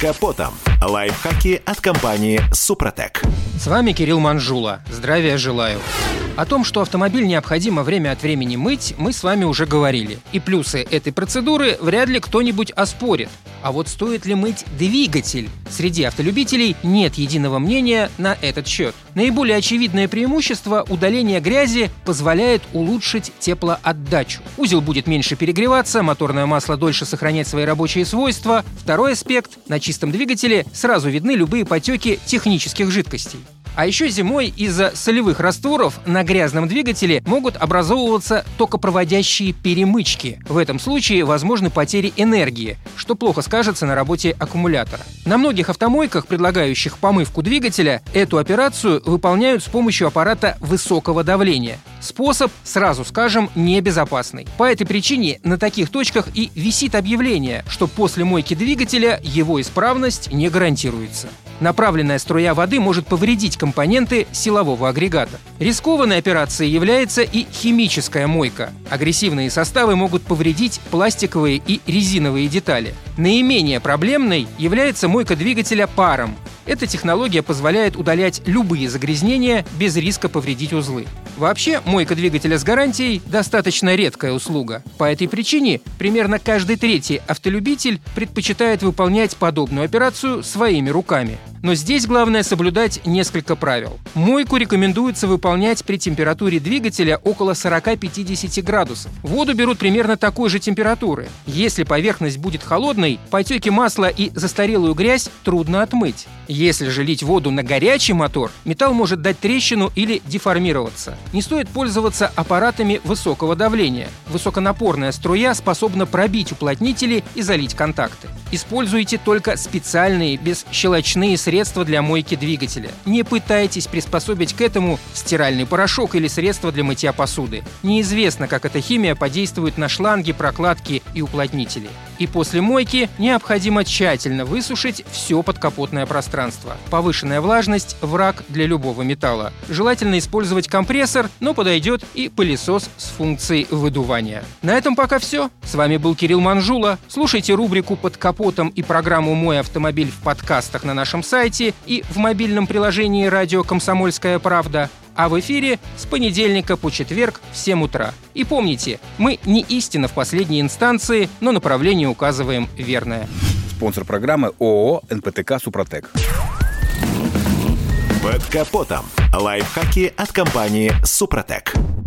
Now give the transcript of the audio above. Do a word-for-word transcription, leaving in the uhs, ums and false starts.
капотом. Лайфхаки от компании «Супротек». С вами Кирилл Манжула. Здравия желаю. О том, что автомобиль необходимо время от времени мыть, мы с вами уже говорили. И плюсы этой процедуры вряд ли кто-нибудь оспорит. А вот стоит ли мыть двигатель? Среди автолюбителей нет единого мнения на этот счет. Наиболее очевидное преимущество – удаление грязи позволяет улучшить теплоотдачу. Узел будет меньше перегреваться, моторное масло дольше сохранять свои рабочие свойства. Второй аспект – на чистом двигателе сразу видны любые потеки технических жидкостей. А еще зимой из-за солевых растворов на грязном двигателе могут образовываться токопроводящие перемычки. В этом случае возможны потери энергии, что плохо скажется на работе аккумулятора. На многих автомойках, предлагающих помывку двигателя, эту операцию выполняют с помощью аппарата высокого давления. Способ, сразу скажем, небезопасный. По этой причине на таких точках и висит объявление, что после мойки двигателя его исправность не гарантируется. Направленная струя воды может повредить компоненты силового агрегата. Рискованной операцией является и химическая мойка. Агрессивные составы могут повредить пластиковые и резиновые детали. Наименее проблемной является мойка двигателя паром. Эта технология позволяет удалять любые загрязнения без риска повредить узлы. Вообще, мойка двигателя с гарантией – достаточно редкая услуга. По этой причине примерно каждый третий автолюбитель предпочитает выполнять подобную операцию своими руками. Но здесь главное соблюдать несколько правил. Мойку рекомендуется выполнять при температуре двигателя около сорок-пятьдесят градусов. Воду берут примерно такой же температуры. Если поверхность будет холодной, потеки масла и застарелую грязь трудно отмыть. Если же лить воду на горячий мотор, металл может дать трещину или деформироваться. Не стоит пользоваться аппаратами высокого давления. Высоконапорная струя способна пробить уплотнители и залить контакты. Используйте только специальные бесщелочные средства для мойки двигателя. Не пытайтесь приспособить к этому стиральный порошок или средство для мытья посуды. Неизвестно, как эта химия подействует на шланги, прокладки и уплотнители. И после мойки необходимо тщательно высушить все подкапотное пространство. Повышенная влажность – враг для любого металла. Желательно использовать компрессор, но подойдет и пылесос с функцией выдувания. На этом пока все. С вами был Кирилл Манжула. Слушайте рубрику «Под капотом» и программу «Мой автомобиль» в подкастах на нашем сайте и в мобильном приложении «Радио Комсомольская правда». А в эфире с понедельника по четверг в семь утра. И помните, мы не истина в последней инстанции, но направление указываем верное. Спонсор программы ООО «эн пэ тэ ка Супротек». Под капотом. Лайфхаки от компании «Супротек».